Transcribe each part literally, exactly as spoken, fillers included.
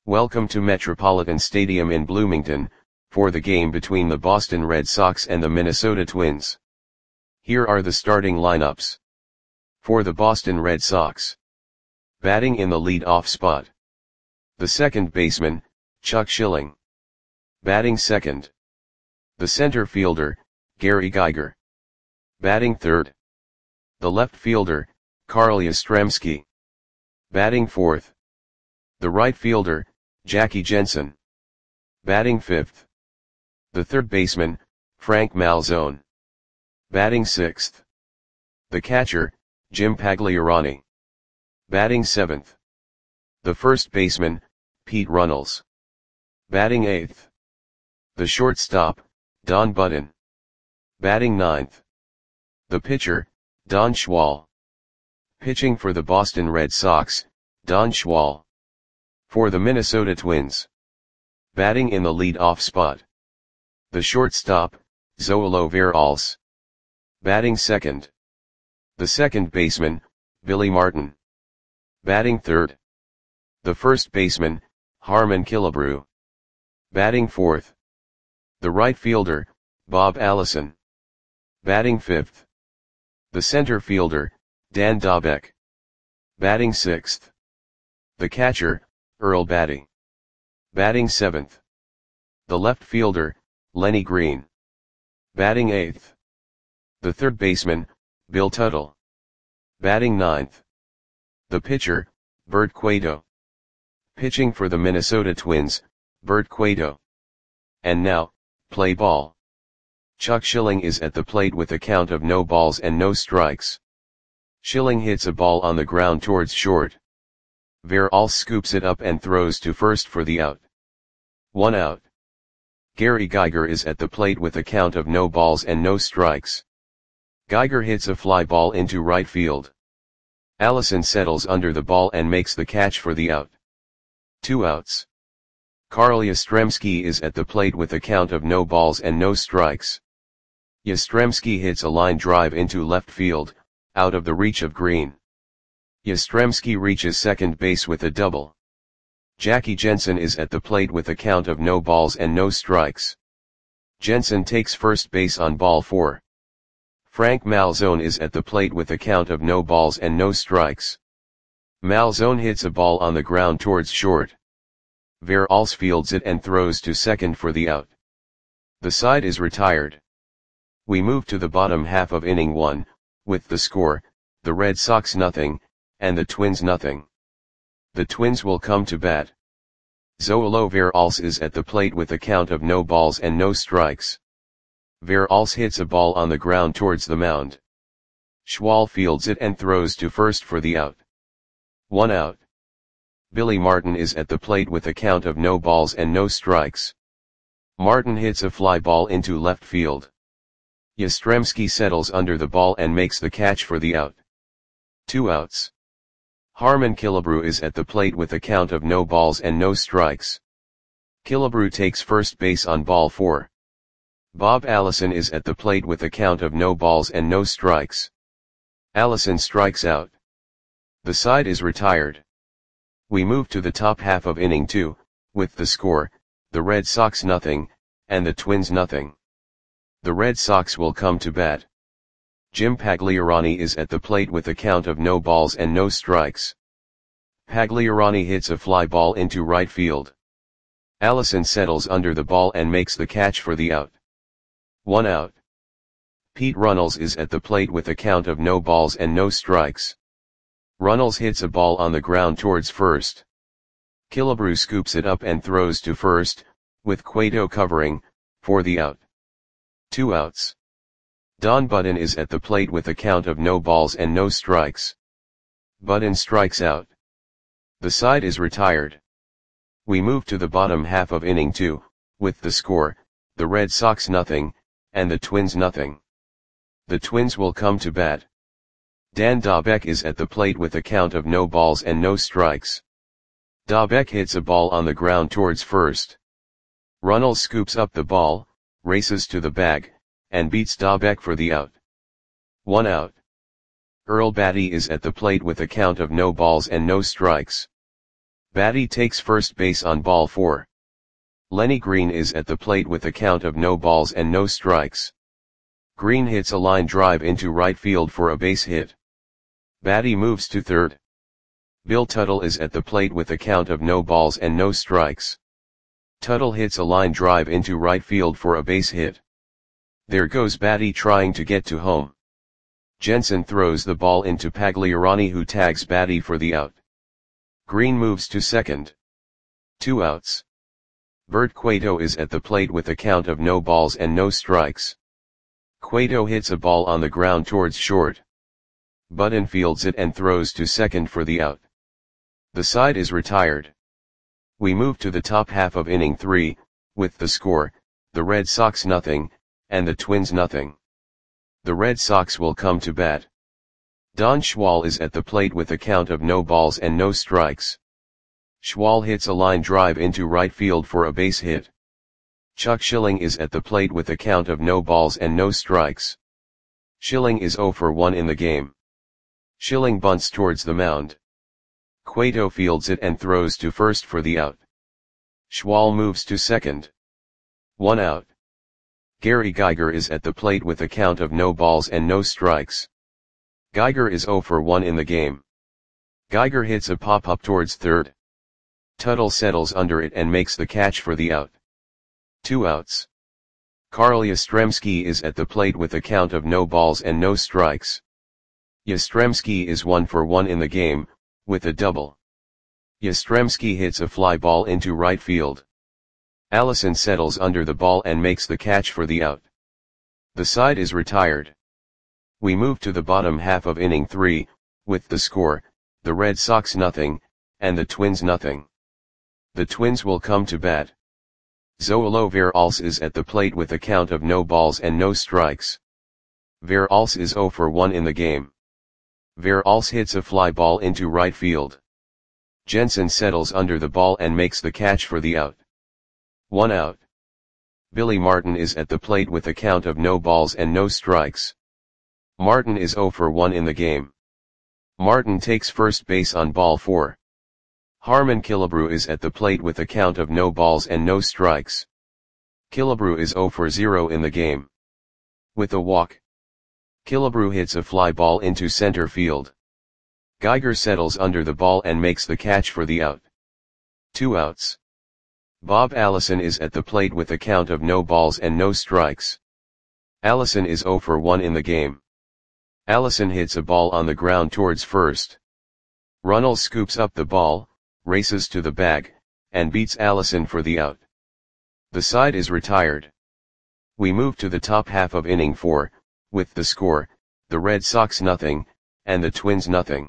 Welcome to Metropolitan Stadium in Bloomington, for the game between the Boston Red Sox and the Minnesota Twins. Here are the starting lineups. For the Boston Red Sox. Batting in the lead-off spot. The second baseman, Chuck Schilling. Batting second. The center fielder, Gary Geiger. Batting third. The left fielder, Carl Yastrzemski. Batting fourth. The right fielder, Jackie Jensen. Batting fifth. The third baseman, Frank Malzone. Batting sixth. The catcher, Jim Pagliarani. Batting seventh. The first baseman, Pete Runnels. Batting eighth. The shortstop, Don Budden. Batting ninth. The pitcher, Don Schwal. Pitching for the Boston Red Sox, Don Schwal. For the Minnesota Twins. Batting in the lead-off spot. The shortstop, Zoilo Veralce. Batting second. The second baseman, Billy Martin. Batting third. The first baseman, Harmon Killebrew. Batting fourth. The right fielder, Bob Allison. Batting fifth. The center fielder, Dan Dobek. Batting sixth. The catcher, Earl Batty. Batting seventh. The left fielder, Lenny Green. Batting eighth. The third baseman, Bill Tuttle. Batting ninth. The pitcher, Bert Cueto. Pitching for the Minnesota Twins, Bert Cueto. And now, play ball. Chuck Schilling is at the plate with a count of no balls and no strikes. Schilling hits a ball on the ground towards short. Veralce scoops it up and throws to first for the out. One out. Gary Geiger is at the plate with a count of no balls and no strikes. Geiger hits a fly ball into right field. Allison settles under the ball and makes the catch for the out. Two outs. Carl Yastrzemski is at the plate with a count of no balls and no strikes. Yastrzemski hits a line drive into left field, out of the reach of Green. Yastrzemski reaches second base with a double. Jackie Jensen is at the plate with a count of no balls and no strikes. Jensen takes first base on ball four. Frank Malzone is at the plate with a count of no balls and no strikes. Malzone hits a ball on the ground towards short. Veralce fields it and throws to second for the out. The side is retired. We move to the bottom half of inning one, with the score, the Red Sox nothing, and the Twins nothing. The Twins will come to bat. Zoilo Veralce is at the plate with a count of no balls and no strikes. Veralce hits a ball on the ground towards the mound. Schwal fields it and throws to first for the out. One out. Billy Martin is at the plate with a count of no balls and no strikes. Martin hits a fly ball into left field. Yastrzemski settles under the ball and makes the catch for the out. Two outs. Harmon Killebrew is at the plate with a count of no balls and no strikes. Killebrew takes first base on ball four. Bob Allison is at the plate with a count of no balls and no strikes. Allison strikes out. The side is retired. We move to the top half of inning two, with the score, the Red Sox nothing, and the Twins nothing. The Red Sox will come to bat. Jim Pagliarani is at the plate with a count of no balls and no strikes. Pagliarani hits a fly ball into right field. Allison settles under the ball and makes the catch for the out. One out. Pete Runnels is at the plate with a count of no balls and no strikes. Runnels hits a ball on the ground towards first. Killebrew scoops it up and throws to first, with Cueto covering, for the out. Two outs. Don Budden is at the plate with a count of no balls and no strikes. Budden strikes out. The side is retired. We move to the bottom half of inning two, with the score, the Red Sox nothing, and the Twins nothing. The Twins will come to bat. Dan Dobek is at the plate with a count of no balls and no strikes. Dobek hits a ball on the ground towards first. Runnels scoops up the ball, races to the bag, and beats Dobek for the out. One out. Earl Batty is at the plate with a count of no balls and no strikes. Batty takes first base on ball four. Lenny Green is at the plate with a count of no balls and no strikes. Green hits a line drive into right field for a base hit. Batty moves to third. Bill Tuttle is at the plate with a count of no balls and no strikes. Tuttle hits a line drive into right field for a base hit. There goes Batty trying to get to home. Jensen throws the ball into Pagliarani, who tags Batty for the out. Green moves to second. Two outs. Bert Cueto is at the plate with a count of no balls and no strikes. Cueto hits a ball on the ground towards short. Button fields it and throws to second for the out. The side is retired. We move to the top half of inning three, with the score, the Red Sox nothing, and the Twins nothing. The Red Sox will come to bat. Don Schwal is at the plate with a count of no balls and no strikes. Schwal hits a line drive into right field for a base hit. Chuck Schilling is at the plate with a count of no balls and no strikes. Schilling is oh for one in the game. Schilling bunts towards the mound. Cueto fields it and throws to first for the out. Schwal moves to second. One out. Gary Geiger is at the plate with a count of no balls and no strikes. Geiger is oh for one in the game. Geiger hits a pop-up towards third. Tuttle settles under it and makes the catch for the out. Two outs. Carl Yastrzemski is at the plate with a count of no balls and no strikes. Yastrzemski is one for one in the game, with a double. Yastrzemski hits a fly ball into right field. Allison settles under the ball and makes the catch for the out. The side is retired. We move to the bottom half of inning three, with the score, the Red Sox nothing, and the Twins nothing. The Twins will come to bat. Zoilo Veralce is at the plate with a count of no balls and no strikes. Veralce is oh for one in the game. Veralce hits a fly ball into right field. Jensen settles under the ball and makes the catch for the out. One out. Billy Martin is at the plate with a count of no balls and no strikes. Martin is oh for one in the game. Martin takes first base on ball four. Harmon Killebrew is at the plate with a count of no balls and no strikes. Killebrew is oh for zero in the game. With a walk. Killebrew hits a fly ball into center field. Geiger settles under the ball and makes the catch for the out. Two outs. Bob Allison is at the plate with a count of no balls and no strikes. Allison is oh for one in the game. Allison hits a ball on the ground towards first. Runnels scoops up the ball, races to the bag, and beats Allison for the out. The side is retired. We move to the top half of inning four, with the score, the Red Sox nothing, and the Twins nothing.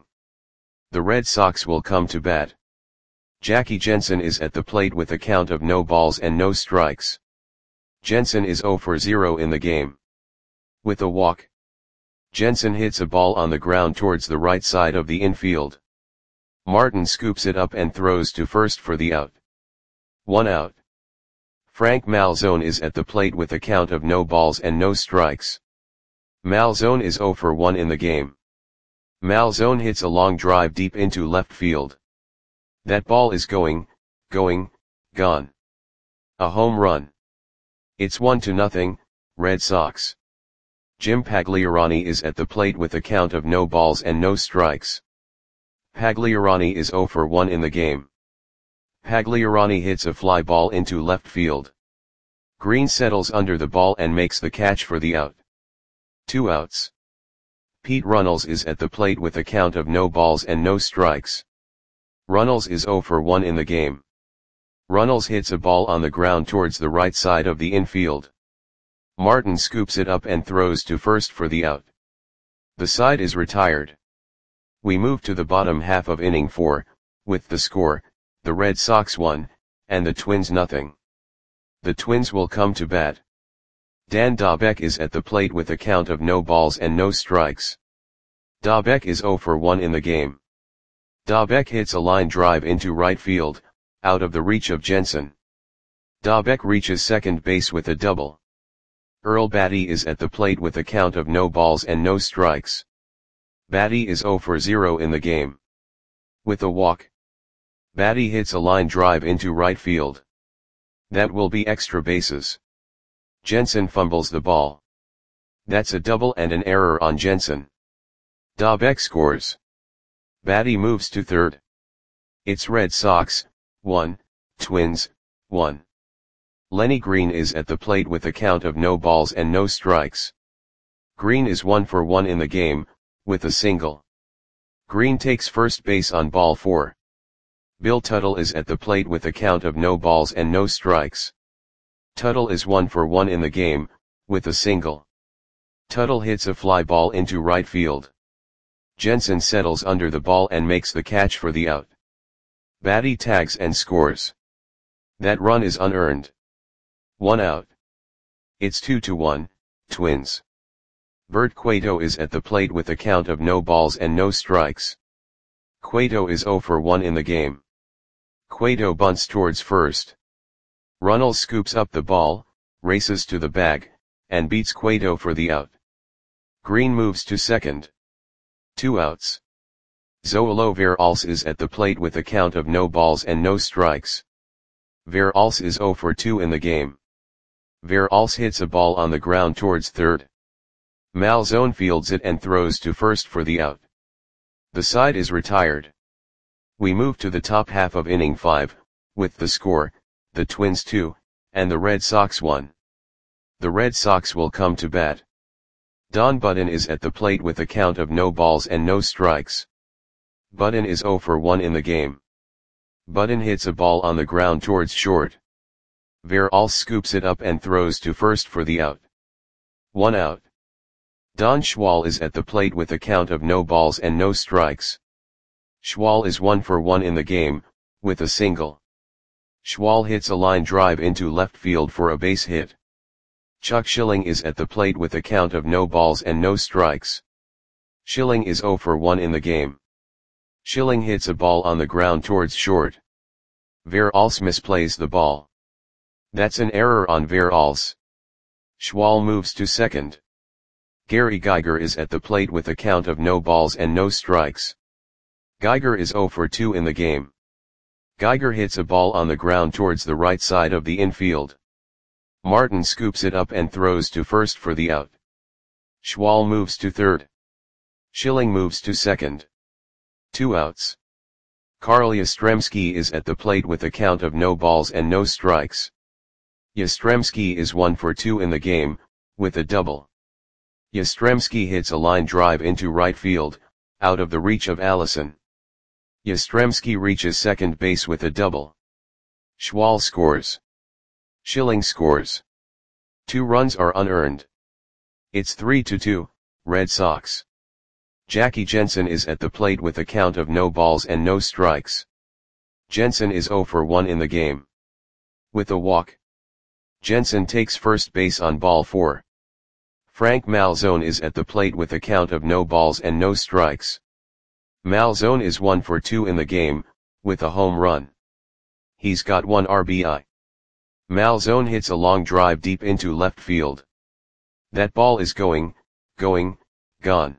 The Red Sox will come to bat. Jackie Jensen is at the plate with a count of no balls and no strikes. Jensen is oh for zero in the game. With a walk. Jensen hits a ball on the ground towards the right side of the infield. Martin scoops it up and throws to first for the out. One out. Frank Malzone is at the plate with a count of no balls and no strikes. Malzone is oh for one in the game. Malzone hits a long drive deep into left field. That ball is going, going, gone. A home run. It's one to nothing, Red Sox. Jim Pagliarani is at the plate with a count of no balls and no strikes. Pagliarani is oh for one in the game. Pagliarani hits a fly ball into left field. Green settles under the ball and makes the catch for the out. Two outs. Pete Runnels is at the plate with a count of no balls and no strikes. Runnels is oh for one in the game. Runnels hits a ball on the ground towards the right side of the infield. Martin scoops it up and throws to first for the out. The side is retired. We move to the bottom half of inning four, with the score, the Red Sox one, and the Twins nothing. The Twins will come to bat. Dan Dobek is at the plate with a count of no balls and no strikes. Dobek is oh for one in the game. Dobek hits a line drive into right field, out of the reach of Jensen. Dobek reaches second base with a double. Earl Batty is at the plate with a count of no balls and no strikes. Batty is oh for zero in the game. With a walk. Baty hits a line drive into right field. That will be extra bases. Jensen fumbles the ball. That's a double and an error on Jensen. Dobek scores. Baty moves to third. It's Red Sox, one, Twins, one. Lenny Green is at the plate with a count of no balls and no strikes. Green is one for one in the game, with a single. Green takes first base on ball four. Bill Tuttle is at the plate with a count of no balls and no strikes. Tuttle is one for one in the game, with a single. Tuttle hits a fly ball into right field. Jensen settles under the ball and makes the catch for the out. Baty tags and scores. That run is unearned. One out. It's two to one, Twins. Bert Cueto is at the plate with a count of no balls and no strikes. Cueto is zero for one in the game. Cueto bunts towards first. Runnels scoops up the ball, races to the bag, and beats Cueto for the out. Green moves to second. Two outs. Zoilo Veralce is at the plate with a count of no balls and no strikes. Veralce is zero for two in the game. Veralce hits a ball on the ground towards third. Malzone fields it and throws to first for the out. The side is retired. We move to the top half of inning five, with the score, the Twins two, and the Red Sox one. The Red Sox will come to bat. Don Button is at the plate with a count of no balls and no strikes. Button is zero for one in the game. Button hits a ball on the ground towards short. Veralce scoops it up and throws to first for the out. One out. Don Schwal is at the plate with a count of no balls and no strikes. Schwal is one for one in the game, with a single. Schwal hits a line drive into left field for a base hit. Chuck Schilling is at the plate with a count of no balls and no strikes. Schilling is zero for one in the game. Schilling hits a ball on the ground towards short. Veralce misplays the ball. That's an error on Veralce. Schwal moves to second. Gary Geiger is at the plate with a count of no balls and no strikes. Geiger is zero for two in the game. Geiger hits a ball on the ground towards the right side of the infield. Martin scoops it up and throws to first for the out. Schwal moves to third. Schilling moves to second. Two outs. Carl Yastrzemski is at the plate with a count of no balls and no strikes. Yastrzemski is one for two in the game, with a double. Yastrzemski hits a line drive into right field, out of the reach of Allison. Yastrzemski reaches second base with a double. Schwal scores. Schilling scores. Two runs are unearned. It's three to two, Red Sox. Jackie Jensen is at the plate with a count of no balls and no strikes. Jensen is zero for one in the game. With a walk. Jensen takes first base on ball four. Frank Malzone is at the plate with a count of no balls and no strikes. Malzone is one for two in the game, with a home run. He's got one R B I. Malzone hits a long drive deep into left field. That ball is going, going, gone.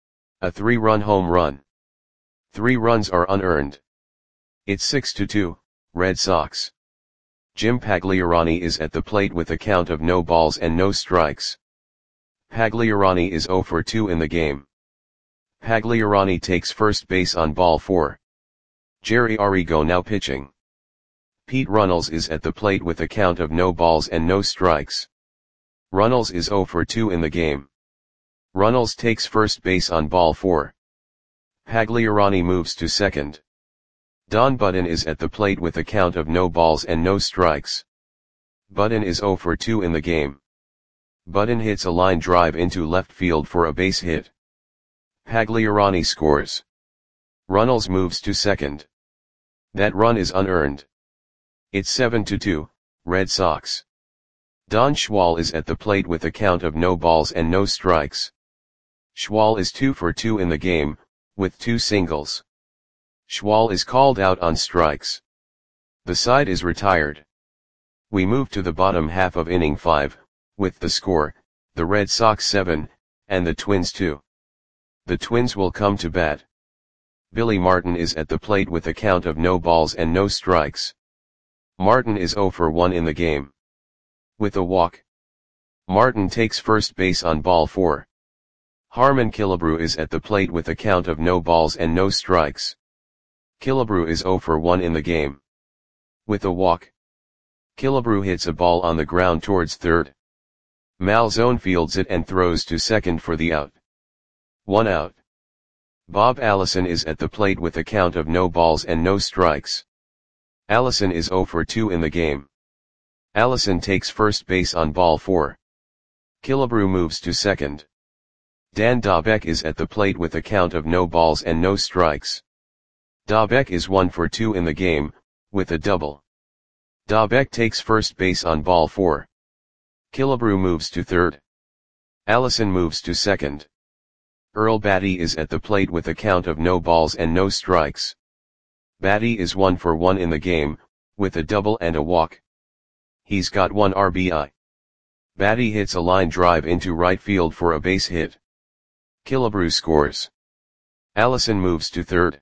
A three-run home run. Three runs are unearned. It's six to two, Red Sox. Jim Pagliarani is at the plate with a count of no balls and no strikes. Pagliarani is zero for two in the game. Pagliarani takes first base on ball four. Jerry Arrigo now pitching. Pete Runnels is at the plate with a count of no balls and no strikes. Runnels is zero for two in the game. Runnels takes first base on ball four. Pagliarani moves to second. Don Button is at the plate with a count of no balls and no strikes. Button is zero for two in the game. Button hits a line drive into left field for a base hit. Pagliarani scores. Runnels moves to second. That run is unearned. It's seven to two, Red Sox. Don Schwal is at the plate with a count of no balls and no strikes. Schwal is two for two in the game, with two singles. Schwal is called out on strikes. The side is retired. We move to the bottom half of inning five, with the score, the Red Sox seven, and the Twins two. The Twins will come to bat. Billy Martin is at the plate with a count of no balls and no strikes. Martin is zero for one in the game. With a walk. Martin takes first base on ball four. Harmon Killebrew is at the plate with a count of no balls and no strikes. Killebrew is zero for one in the game. With a walk. Killebrew hits a ball on the ground towards third. Malzone fields it and throws to second for the out. One out. Bob Allison is at the plate with a count of no balls and no strikes. Allison is zero for two in the game. Allison takes first base on ball four. Killebrew moves to second. Dan Dobek is at the plate with a count of no balls and no strikes. Dobek is one for two in the game, with a double. Dobek takes first base on ball four. Killebrew moves to third. Allison moves to second. Earl Batty is at the plate with a count of no balls and no strikes. Batty is one for one in the game, with a double and a walk. He's got one R B I. Batty hits a line drive into right field for a base hit. Killebrew scores. Allison moves to third.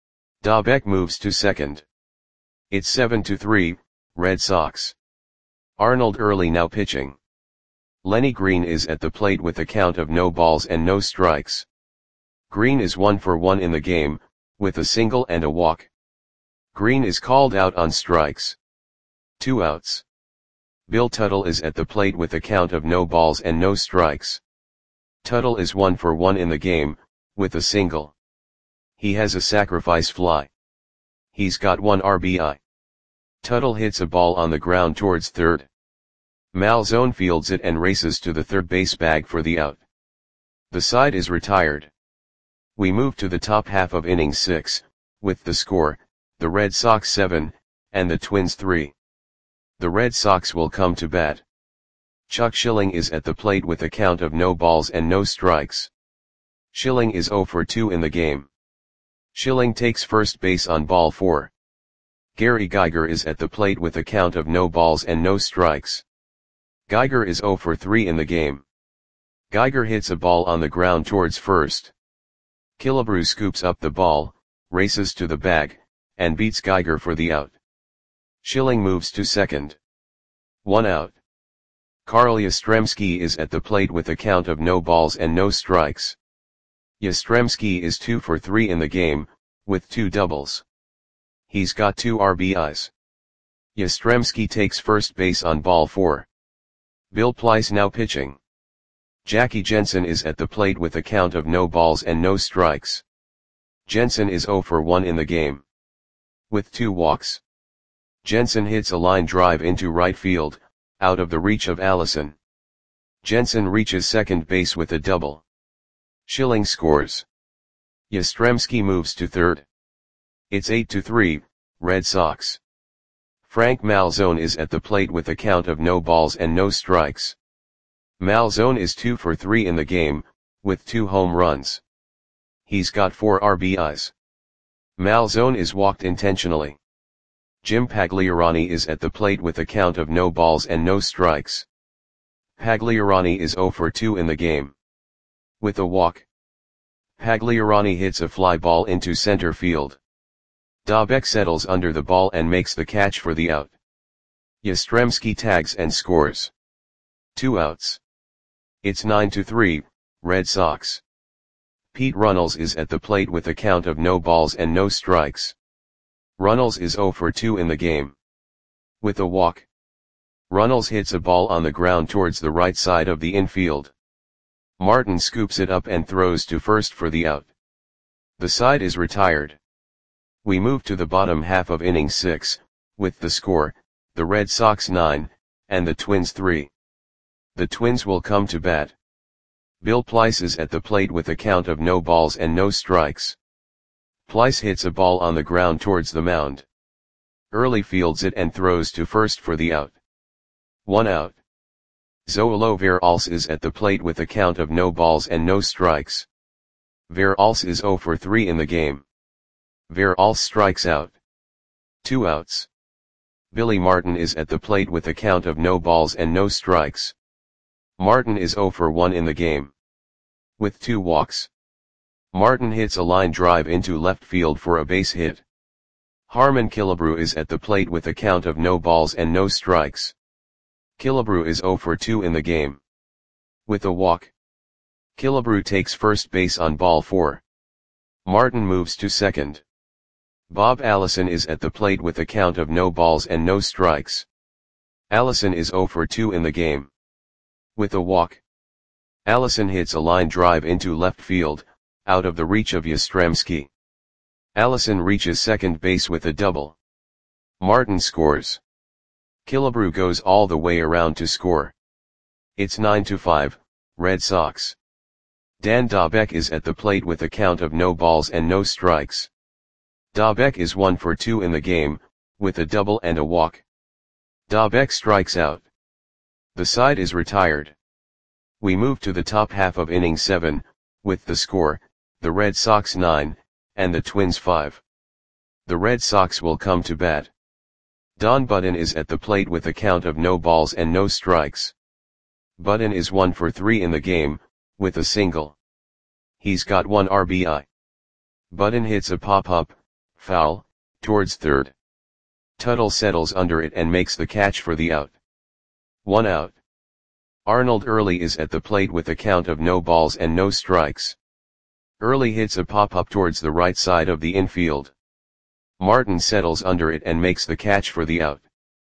Dobek moves to second. It's seven to three, Red Sox. Arnold Early now pitching. Lenny Green is at the plate with a count of no balls and no strikes. Green is one for one in the game, with a single and a walk. Green is called out on strikes. Two outs. Bill Tuttle is at the plate with a count of no balls and no strikes. Tuttle is one for one in the game, with a single. He has a sacrifice fly. He's got one R B I. Tuttle hits a ball on the ground towards third. Malzone fields it and races to the third base bag for the out. The side is retired. We move to the top half of inning six, with the score, the Red Sox seven, and the Twins three. The Red Sox will come to bat. Chuck Schilling is at the plate with a count of no balls and no strikes. Schilling is zero for two in the game. Schilling takes first base on ball four. Gary Geiger is at the plate with a count of no balls and no strikes. Geiger is zero for three in the game. Geiger hits a ball on the ground towards first. Killebrew scoops up the ball, races to the bag, and beats Geiger for the out. Schilling moves to second. One out. Carl Yastrzemski is at the plate with a count of no balls and no strikes. Yastrzemski is two for three in the game, with two doubles. He's got two R B Is. Yastrzemski takes first base on ball four. Bill Pleiss now pitching. Jackie Jensen is at the plate with a count of no balls and no strikes. Jensen is zero for one in the game. With two walks. Jensen hits a line drive into right field, out of the reach of Allison. Jensen reaches second base with a double. Schilling scores. Yastrzemski moves to third. It's eight to three, Red Sox. Frank Malzone is at the plate with a count of no balls and no strikes. Malzone is two for three in the game, with two home runs. He's got four R B Is. Malzone is walked intentionally. Jim Pagliarani is at the plate with a count of no balls and no strikes. Pagliarani is zero for two in the game. With a walk. Pagliarani hits a fly ball into center field. Dobek settles under the ball and makes the catch for the out. Yastrzemski tags and scores. Two outs. It's nine to three, Red Sox. Pete Runnels is at the plate with a count of no balls and no strikes. Runnels is zero for two in the game. With a walk. Runnels hits a ball on the ground towards the right side of the infield. Martin scoops it up and throws to first for the out. The side is retired. We move to the bottom half of inning six, with the score, the Red Sox nine, and the Twins three. The Twins will come to bat. Bill Pleiss is at the plate with a count of no balls and no strikes. Pleiss hits a ball on the ground towards the mound. Early fields it and throws to first for the out. One out. Zoilo Veralce is at the plate with a count of no balls and no strikes. Veralce is zero for three in the game. Veralce strikes out. Two outs. Billy Martin is at the plate with a count of no balls and no strikes. Martin is zero for one in the game. With two walks. Martin hits a line drive into left field for a base hit. Harmon Killebrew is at the plate with a count of no balls and no strikes. Killebrew is zero for two in the game. With a walk, Killebrew takes first base on ball four. Martin moves to second. Bob Allison is at the plate with a count of no balls and no strikes. Allison is zero for two in the game. With a walk, Allison hits a line drive into left field, out of the reach of Yastrzemski. Allison reaches second base with a double. Martin scores. Killebrew goes all the way around to score. It's nine to five, Red Sox. Dan Dobek is at the plate with a count of no balls and no strikes. Dobek is one for two in the game, with a double and a walk. Dobek strikes out. The side is retired. We move to the top half of inning seven, with the score, the Red Sox nine, and the Twins five. The Red Sox will come to bat. Don Budden is at the plate with a count of no balls and no strikes. Budden is one for three in the game, with a single. He's got one R B I. Budden hits a pop-up, foul, towards third. Tuttle settles under it and makes the catch for the out. One out. Arnold Early is at the plate with a count of no balls and no strikes. Early hits a pop-up towards the right side of the infield. Martin settles under it and makes the catch for the out.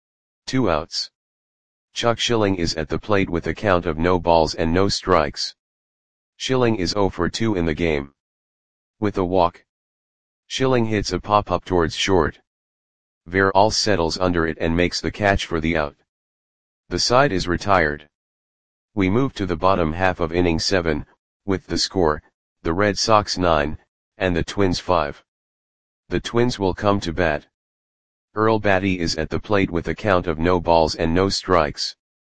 Two outs. Chuck Schilling is at the plate with a count of no balls and no strikes. Schilling is zero for two in the game. With a walk, Schilling hits a pop-up towards short. Veralls settles under it and makes the catch for the out. The side is retired. We move to the bottom half of inning seven, with the score, the Red Sox nine, and the Twins five. The Twins will come to bat. Earl Batty is at the plate with a count of no balls and no strikes.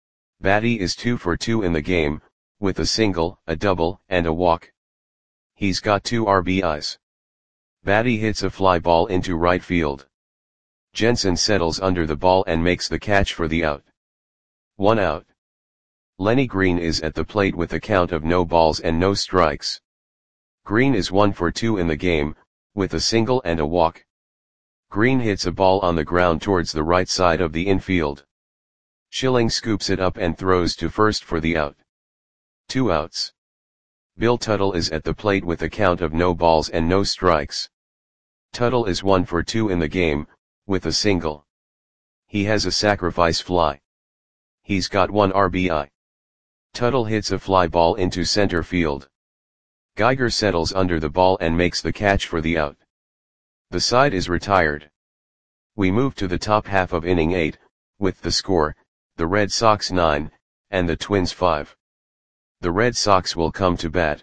Batty is two for two in the game, with a single, a double, and a walk. He's got two R B Is. Batty hits a fly ball into right field. Jensen settles under the ball and makes the catch for the out. One out. Lenny Green is at the plate with a count of no balls and no strikes. Green is one for two in the game, with a single and a walk. Green hits a ball on the ground towards the right side of the infield. Schilling scoops it up and throws to first for the out. Two outs. Bill Tuttle is at the plate with a count of no balls and no strikes. Tuttle is one for two in the game, with a single. He has a sacrifice fly. He's got one R B I. Tuttle hits a fly ball into center field. Geiger settles under the ball and makes the catch for the out. The side is retired. We move to the top half of inning eight, with the score, the Red Sox nine, and the Twins five. The Red Sox will come to bat.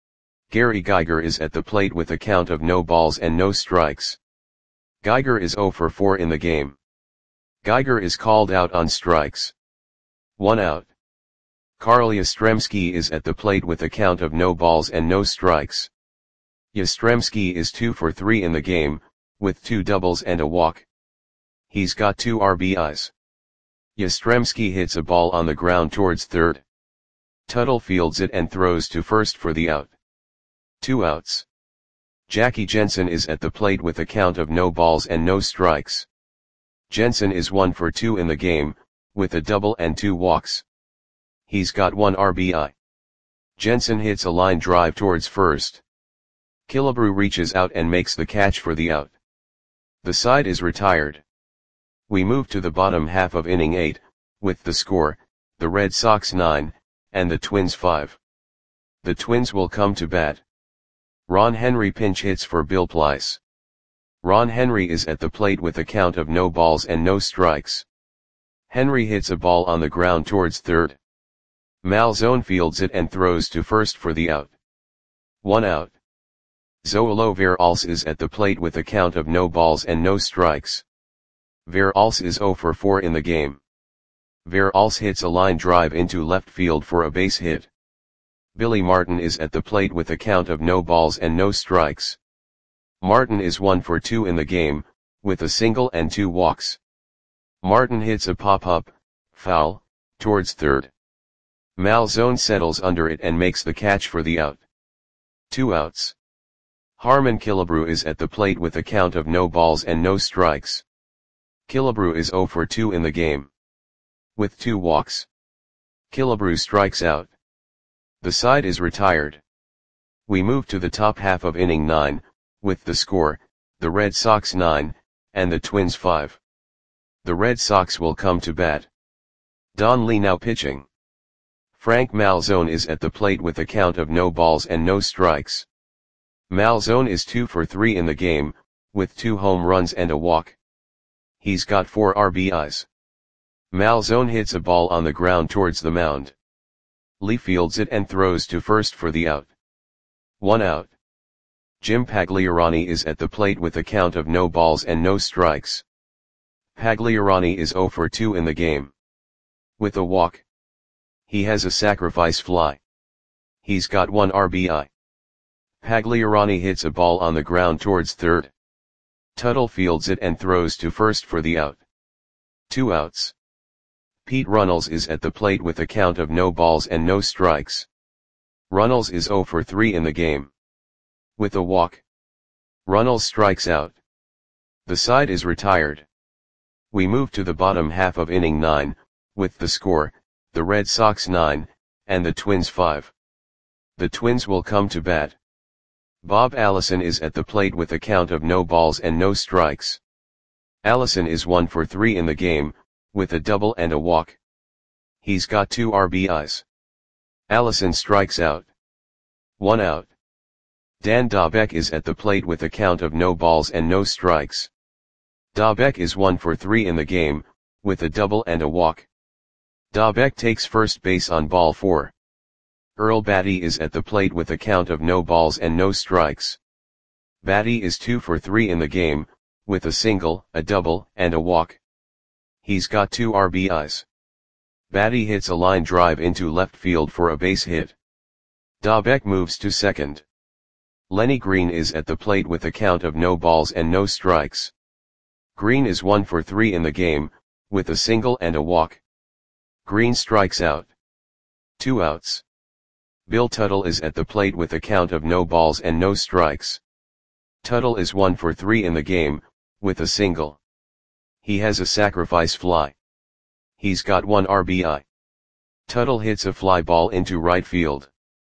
Gary Geiger is at the plate with a count of no balls and no strikes. Geiger is zero for four in the game. Geiger is called out on strikes. One out. Carl Yastrzemski is at the plate with a count of no balls and no strikes. Yastrzemski is two for three in the game, with two doubles and a walk. He's got two R B Is. Yastrzemski hits a ball on the ground towards third. Tuttle fields it and throws to first for the out. Two outs. Jackie Jensen is at the plate with a count of no balls and no strikes. Jensen is one for two in the game, with a double and two walks. He's got one R B I. Jensen hits a line drive towards first. Killebrew reaches out and makes the catch for the out. The side is retired. We move to the bottom half of inning eight, with the score, the Red Sox nine, and the Twins five. The Twins will come to bat. Ron Henry pinch hits for Bill Pleiss. Ron Henry is at the plate with a count of no balls and no strikes. Henry hits a ball on the ground towards third. Malzone fields it and throws to first for the out. One out. Zoilo Veralls is at the plate with a count of no balls and no strikes. Veralls is zero for four in the game. Veralls hits a line drive into left field for a base hit. Billy Martin is at the plate with a count of no balls and no strikes. Martin is one for two in the game, with a single and two walks. Martin hits a pop-up, foul, towards third. Malzone settles under it and makes the catch for the out. Two outs. Harmon Killebrew is at the plate with a count of no balls and no strikes. Killebrew is zero for two in the game. With two walks, Killebrew strikes out. The side is retired. We move to the top half of inning nine, with the score, the Red Sox nine, and the Twins five. The Red Sox will come to bat. Don Lee now pitching. Frank Malzone is at the plate with a count of no balls and no strikes. Malzone is two for three in the game, with two home runs and a walk. He's got four R B Is. Malzone hits a ball on the ground towards the mound. Lee fields it and throws to first for the out. One out. Jim Pagliarani is at the plate with a count of no balls and no strikes. Pagliarani is zero for two in the game. With a walk. He has a sacrifice fly. He's got one R B I. Pagliarani hits a ball on the ground towards third. Tuttle fields it and throws to first for the out. Two outs. Pete Runnels is at the plate with a count of no balls and no strikes. Runnels is zero for three in the game. With a walk. Runnels strikes out. The side is retired. We move to the bottom half of inning nine, with the score, the Red Sox nine, and the Twins five. The Twins will come to bat. Bob Allison is at the plate with a count of no balls and no strikes. Allison is one for three in the game, with a double and a walk. He's got two R B Is. Allison strikes out. One out. Dan Dobek is at the plate with a count of no balls and no strikes. Dobek is one for three in the game, with a double and a walk. Dobek takes first base on ball four. Earl Batty is at the plate with a count of no balls and no strikes. Batty is two for three in the game, with a single, a double, and a walk. He's got two R B Is. Batty hits a line drive into left field for a base hit. Dobek moves to second. Lenny Green is at the plate with a count of no balls and no strikes. Green is one for three in the game, with a single and a walk. Green strikes out. Two outs. Bill Tuttle is at the plate with a count of no balls and no strikes. Tuttle is one for three in the game, with a single. He has a sacrifice fly. He's got one R B I. Tuttle hits a fly ball into right field.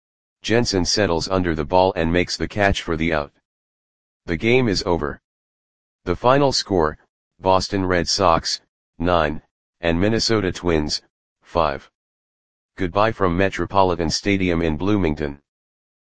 Jensen settles under the ball and makes the catch for the out. The game is over. The final score, Boston Red Sox, nine, and Minnesota Twins, five. Goodbye from Metropolitan Stadium in Bloomington.